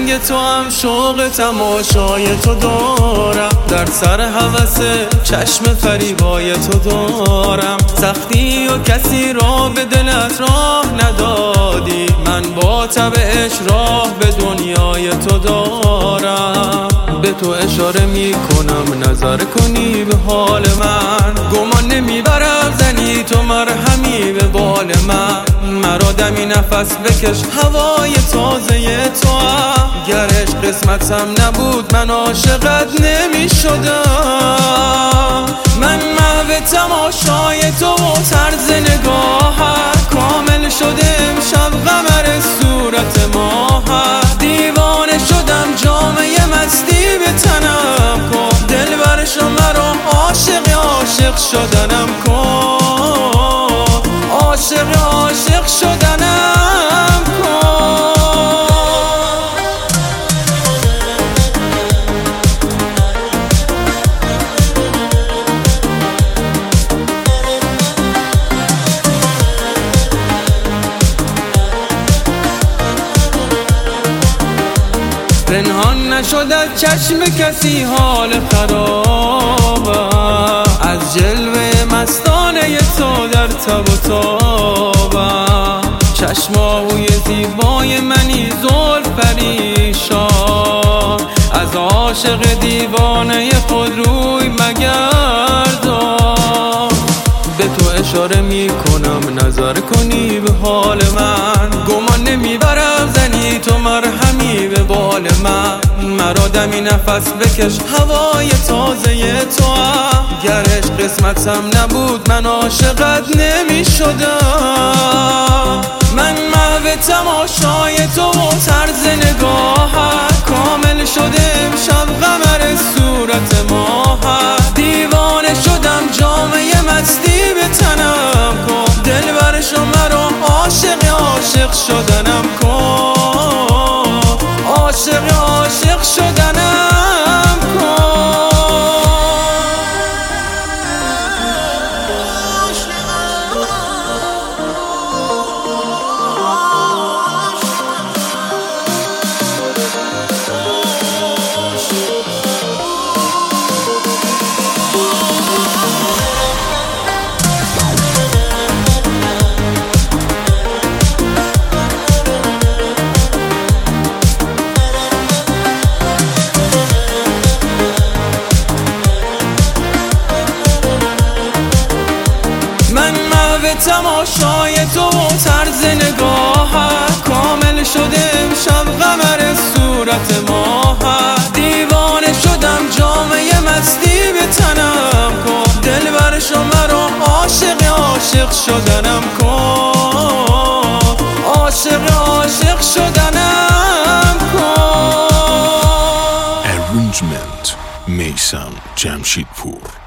رنگ تو هم شوق تماشای تو دارم، در سر هوس چشم فریبای تو دارم. سختی و کسی را به دلت راه ندادی، من با طبعش راه به دنیای تو دارم. به تو اشاره می کنم نظر کنی به حال من، گمان نمیبرم زنی تو مرهمی به بال من. مرا دمی نفس بکش هوای تازه تو هم، گرش قسمتم نبود من عاشقت نمی شدم. من محو تماشای تو و طرز نگاهت، کامل شده امشب قمر صورت ماهت. دیوانه شدم جامعه مستی به تنم کن، دلبر مرا عاشق شدنم کن، عاشق شدنم کن. پنهان نشد از چشم کسی حال خرابم، از جلوه مستانه تو در تب و تابم. چشماهوی زیبای منی زلف پریشان، از عاشق دیوانه خود روی مگردان. به تو اشاره می کنم نظر کنی به حال من، گمان نمیبرم زنی تو مرهمی به بال من. مرا دمی نفس بکش هوای تازه تو هم، گرش قسمتم نبود من عاشقت نمی شدم. من محو تماشای تو و طرز نگاهت، کامل شده امشب قمر صورت ماهت. دیوانه شدم جامعه مستی به تنم کن، دلبر مرا عاشق شدنم کن، عاشق شدنم کن. تماشای تو و طرز نگاهت، کامل شده امشب قمر صورت ماهت. دیوانه شدم جامعه مستی به تنم کن، دلبر مرا عاشق شدنم کن، عاشق شدنم کن. Arrangement میثم جمشیدپور.